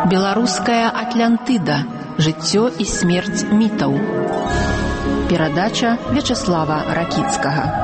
Беларуская Атлантыда. Жыццё і смерць мітаў. Перадача Вячеслава Ракіцкага.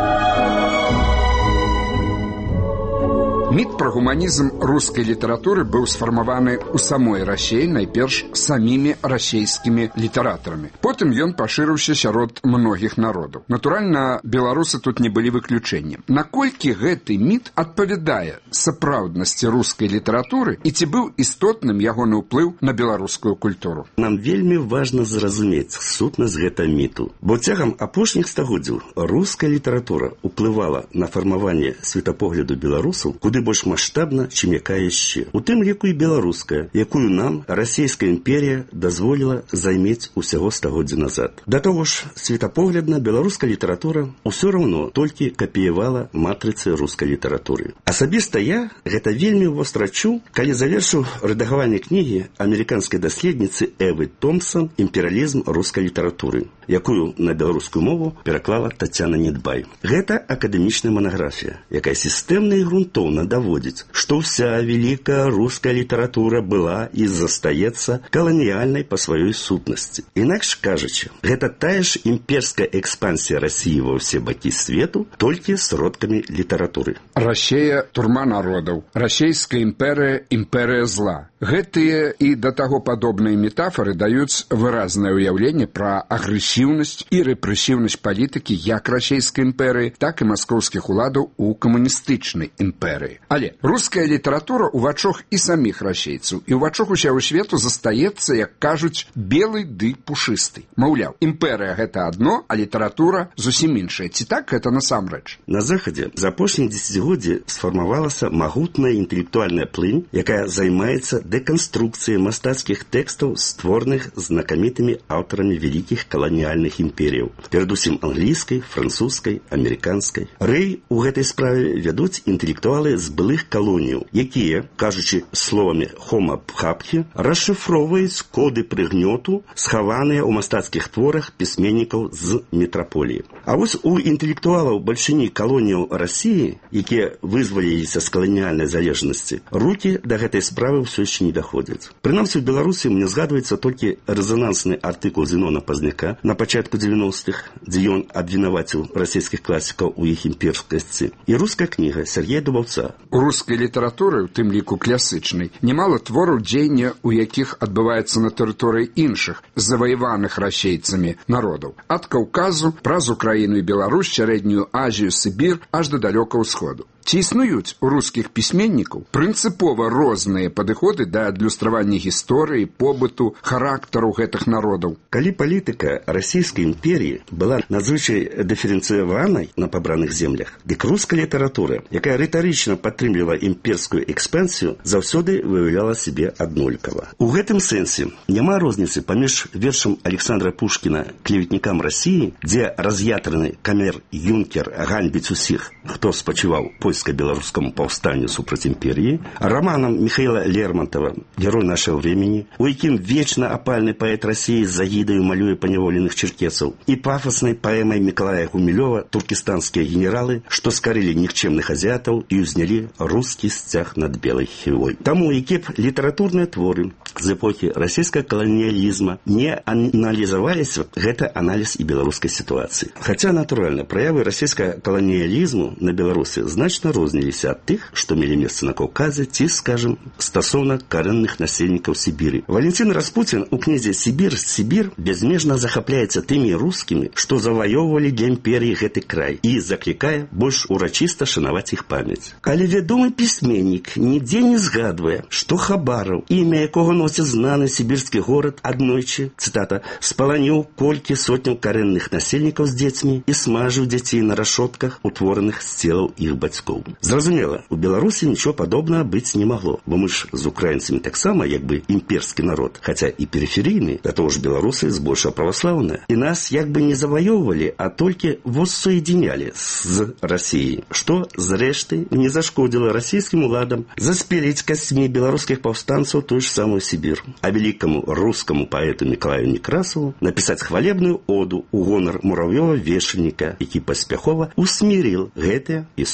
Міт пра гуманізм рускай літаратуры быў сфармаваны ў самой Расіі найперш самімі расійскімі літаратарамі. Потым ён пашырыўся сярод многіх народаў. Натуральна, беларусы тут не былі выключэннем. Наколькі гэты міт адпавядае сапраўднасці рускай літаратуры і ці быў істотным ягоны ўплыў на беларускую культуру? Нам вельмі важна зразумець сутнасць гэтага міту, бо цягам апошніх стагоддзяў руская літаратура ўплывала на фармаванне светапогляду беларусаў куды больш маштабна, чым якая яшчэ. У тым ліку і беларуская, якую нам расійская імперія дазволіла займець усяго стагоддзя назад. Да таго ж, светапоглядна беларуская літаратура ўсё раўно толькі капіявала матрыцы рускай літаратуры. Асабіста я гэта вельмі востра чуў, калі завершыў рэдагаванне кнігі амерыканскай даследніцы Эвы Томпсон «Імперыялізм рускай літаратуры», якую на беларускую мову пераклала Тацяна Недбай. Гэта акадэмічная манаграфія, якая сістэмна і грунтоўна даводзіць, што ўся вялікая руская літаратура была і застаецца каланіяльнай па сваёй сутнасці. Інакш кажучы, гэта тая ж імперская экспансія Расіі ва ўсе бакі свету, толькі сродкамі літаратуры. Расія – турма народаў. Расійская імперыя – імперыя зла. Гэтыя і да таго падобныя метафоры даюць выразнае ўяўленне пра агрэсіўнасць і рэпрэсіўнасць палітыкі як расійскай імперыі, так і маскоўскіх уладаў у камуністычнай імперыі. Але руская літаратура ў вачах і саміх расейцаў, і ў вачах усяго свету застаецца, як кажуць, белы ды пушысты. Маўляў, імперыя гэта адно, а літаратура зусім іншая. Ці так гэта насамрэч? На Захадзе за апошнія дзесяцігоддзі сфармавалася магутная інтэлектуальная плынь, якая займаецца дэканструкцыяй мастацкіх тэкстаў, створаных знакамітымі аўтарамі вялікіх каланіяльных імперіяў, перадусім англійскай, французскай, амерыканскай. Рэй у гэтай справе вядуць інтэлектуалы з былых калоніяў, якія, кажучы словамі Хома Бхапхі, расшыфроўваюць коды прыгнёту, схаваныя ў мастацкіх творах пісьменнікаў з метраполіі. А вось у інтэлектуалаў бальшыні калоніяў Расіі, якія вызваліліся з каланіяльнай залежнасці, рукі да гэтай справы ўсё яшчэ не даходзяць. Прынамсі ў Беларусі мне згадваецца толькі рэзанансны артыкул Зенона Пазняка на пачатку 90-х, дзе ён абвінаваціў расійскіх класікаў у іх імперскасці, і руская кніга Сергея Дубаўца. У рускай літаратуры, у тым ліку класычнай, немало твораў, дзеянне у якіх адбываецца на тэрыторыі іншых, заваяваных расейцамі народаў. Ад Каўказу, праз Украіну і Беларусь, Сярэднюю Азію, Сібір, аж да далёкага ўсходу. Ці існуюць у рускіх пісьменнікаў прынцыпова розныя падыходы да адлюстравання гісторыі, побыту, характару гэтых народаў? Калі палітыка расійскай імперіі была надзвычай дыферэнцыяванай на пабраных землях, дык руская літаратура, якая рытарычна падтрымлівала імперскую экспансію, заўсёды выяўляла сябе аднолькава. У гэтым сэнсе няма розніцы паміж вершам Александра Пушкіна «Клеветнікам Расіі», дзе раз'ятраны камер-юнкер ганьбіць усіх, хто спачуваў польска-беларускаму паўстанню супраць імперіі, романам Михаила Лермонтова «Герой нашего времени», у якім вечна апальны паэт Расіі з агідаю малюе паняволеных чэркесаў, і пафаснай паэмай Мікалая Гумілёва «Туркестанскія генералы», што скарылі нікчемных азіятаў і ўзнялі рускі сцяг над белай хівой. Таму, які б літаратурныя творы з эпохі расійскага каланіялізма не аналізаваліся, гэта аналіз і беларускай сітуацыі. Хаця, натуральна, праявы расійскага каланіялізму на Беларусі значна розніліся ад тых, што мелі месца на Каўказе ці, скажем, стасоўна карэнных насельнікаў Сібіры. Валентин Распутин у кнізе «Сібір» безмежна захапляецца тымі рускімі, што заваёўвалі для імперіі гэты край, і заклікае больш урачыста шанаваць іх памяць. Але вядомы пісьменнік нідзе не згадвае, што Хабараў, імя якога носіць знаны сібірскі горад, аднойчы, цытата, спаланіў колькі сотняў карэнных насельнікаў з дзецьмі і смажыў дзяцей на рашотках, утвораных з целаў іх бацькоў. Зразумела, у Беларусі нічого падобнага быць не магло, бо мы ж з украінцамі таксама як бы імперскі народ, хаця і перыферыйны, да того ж беларусы збольшага праваслаўныя. І нас як бы не заваёўвалі, а толькі воссоединялі з Расіяй, што, зрэшты, не зашкодзіла расійскім уладам заспеліць касцьмі беларускіх паўстанцаў тую ж самую Сібір. А великому русскому поэту Миколаю Некрасову напісаць хвалебную оду у гонар муравьёва вешальніка, які паспяхова усмірил гэтыя ісконна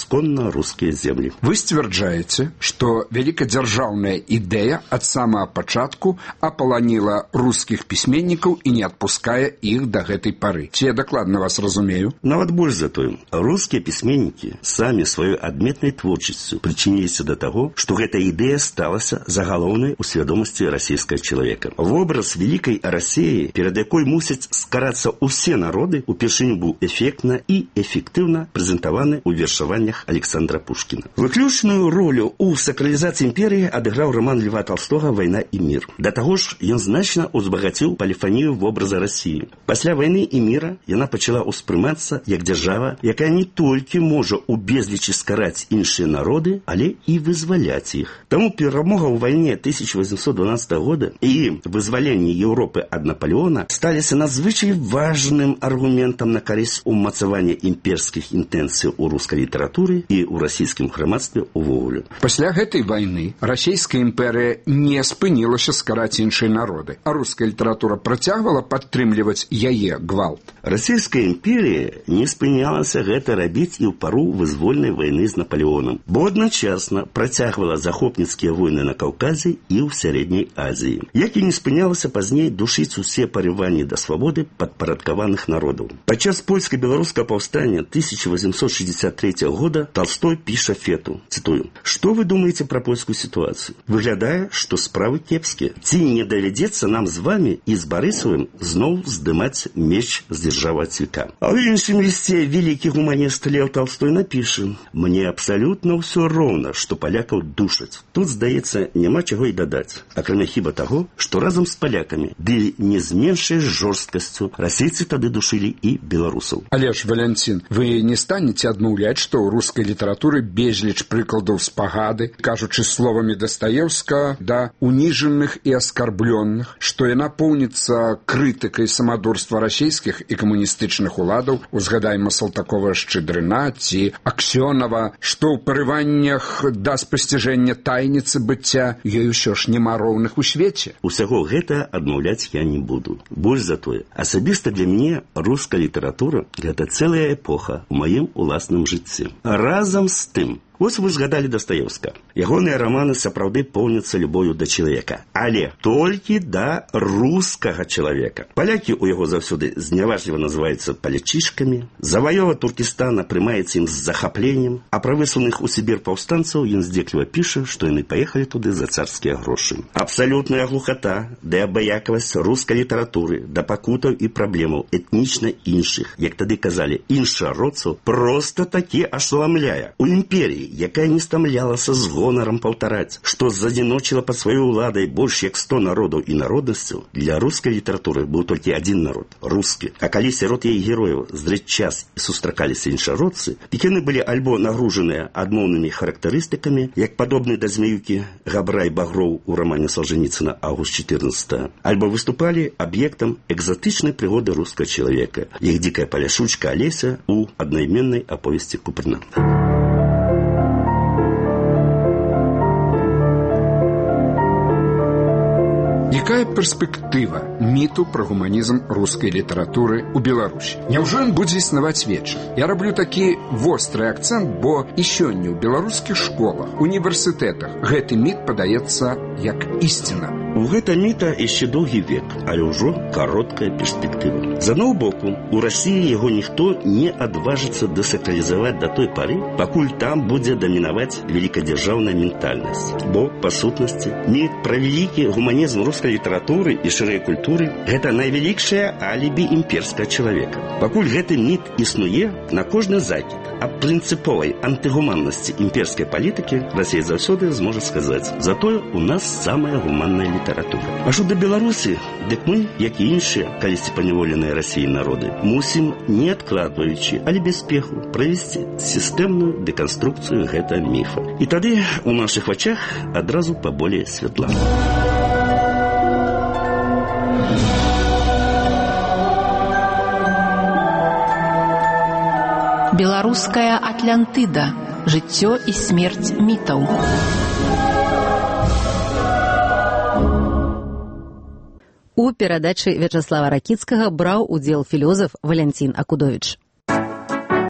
на рускія землі. Вы сцвярджаеце, што вялікадзяржаўная ідэя ад самага пачатку апаланіла рускіх пісьменнікаў і не адпускае іх да гэтай пары. Ці я дакладна вас разумею? Нават больш за тое, рускія пісьменнікі самі сваёй адметнай творчасцю прычыніліся да таго, што гэта ідэя сталася загалоўнай у свядомасці расійскага чалавека. Вобраз вялікай Расіі, перад якой мусяць скарацца ўсе народы, упершыню быў эфектна і эфектыўна прэзентаваны ў вершаваннях Александра Пушкіна. Выключную ролю ў сакралізацыі імперыі адыграў роман Льва Толстога «Вайна і мір». Да таго ж, ён значна узбагаціў поліфанію вобраза Расіі. Пасля «Вайны і міра» яна пачала ўспрымацца як дзяржава, якая не толькі можа ў безлічы скараць іншыя народы, але і вызваляць іх. Таму перамога ў вайне 1812 года і вызваленне Еўропы ад Наполеона сталіся надзвычай важным аргументам на карысць умацавання імперскіх інтэнцый у рускай літаратуры і ў расійскім грамадстве увогуле. Пасля гэтай вайны расійская імперыя не спынілася скараць іншыя народы, а руская літаратура працягвала падтрымліваць яе гвалт. Расійская імперія не спынялася гэта рабіць і ў пару вызвольнай вайны з Наполеонам, бо адначасна працягвала захопніцкія войны на Каўказе і ў Сярэдняй Азіі, як і не спынялася пазней душыць усе парыванні да свабоды падпарадкаваных народаў. Падчас польска-беларускага паўстання 1863 года Толстой піша Фету, цитую: «Што вы думаеце пра польскую сітуацыю? Выглядае, што справы кепскія. Ці не давядзецца нам з вамі і з Барысавым зноў здымаць меч з дзяржавы ад цвіка?» А ў іншым лісце вялікі гуманіст Леў Толстой напіша: «Мне абсалютна ўсё роўна, што палякаў душаць». Тут, здаецца, няма чаго і дадаць, акрамя хіба таго, што разам з палякамі, ды не з меншай жорсткасцю, расейцы тады душылі і беларусаў. Але ж, Валянцін, вы не станеце адмаўляць, што ў рускай літаратуры безліч прыкладаў спагады, кажучы словамі Дастаеўскага, да уніжаных і аскарблённых, што яна поўніцца крытыкай самадурства расійскіх і камуністычных уладаў, узгадайма Салтакова-Шчыдрына ці Аксёнава, што ў парываннях да спасціжэння тайніцы быцця ёй усё ж няма роўных у свеце. Усяго гэта адмаўляць я не буду. Больш за тое, асабіста для мяне руская літаратура – гэта цэлая эпоха ў маім уласным жыцці. Разам з тым, вось вы згадалі Дастаеўскага. Ягоныя раманы сапраўды поўняцца любоўю да чалавека, але толькі да рускага чалавека. Палякі ў яго заўсёды зняважліва называюцца палячышкамі, заваёва Туркестана прымаецца ім з захапленнем, а пра высланых у Сібір паўстанцаў ён здзекліва піша, што яны паехалі туды за царскія грошы. Абсалютная глухата да абыякавасць рускай літаратуры, да пакутаў і праблемаў этнічна іншых, як тады казалі, іншародцаў, проста такі ашламляе. У імперіі, якая не стамлялася з гонарам паўтараць, што задзіночыла пад сваёй уладай больш як 100 народаў і народнасцяў, для рускай літаратуры быў толькі адзін народ – рускі. А калі сярод яе герояў здрыць час і сустракаліся іншародцы, дык яны былі альбо нагружаныя адмоўнымі характарыстыкамі, як падобны да змеюкі Габрай Багроў у рамане Салжаніцына «Август 14», альбо выступалі аб'ектам экзатычнай прыгоды рускага чалавека, як дзікая паляшучка Алеся у аднайменнай аповесці Купрына. Якая перспектыва міту пра гуманізм рускай літаратуры ў Беларусі? Няўжо ён будзе існаваць вечна? Я раблю такі востры акцэнт, бо і сёння ў беларускіх школах, універсітэтах гэты міт падаецца як ісціна. У гэта міта яшчэ доўгі век, але ўжо кароткая перспектыва. З аднаго боку, у Расіі яго ніхто не адважыцца дэсакралізаваць да той пары, пакуль там будзе дамінаваць вялікадзяржаўная ментальнасць. Бо, па сутнасці, міт пра вялікі гуманізм рускай літаратуры і шырэй культуры – гэта найвялікшае алібі імперскага чалавека. Пакуль гэты міт існуе, на кожны закід аб прынцыповай антыгуманнасці імперскай палітыкі Расія заўсёды зможа сказаць: затое у нас самая гуманная літаратура. А што да Беларусі, дык мы, як і іншыя, калісьці паняволеныя Расіяй народы, мусім, не адкладваючы, але без спеху, правесці сістэмную дэканструкцыю гэтага міфа. І тады у нашых вачах адразу паболее святла. Беларуская Атлантыда. Жыццё і смерць мітаў. У перадачы Вячаслава Ракіцкага браў удзел філёзаф Валянцін Акудовіч.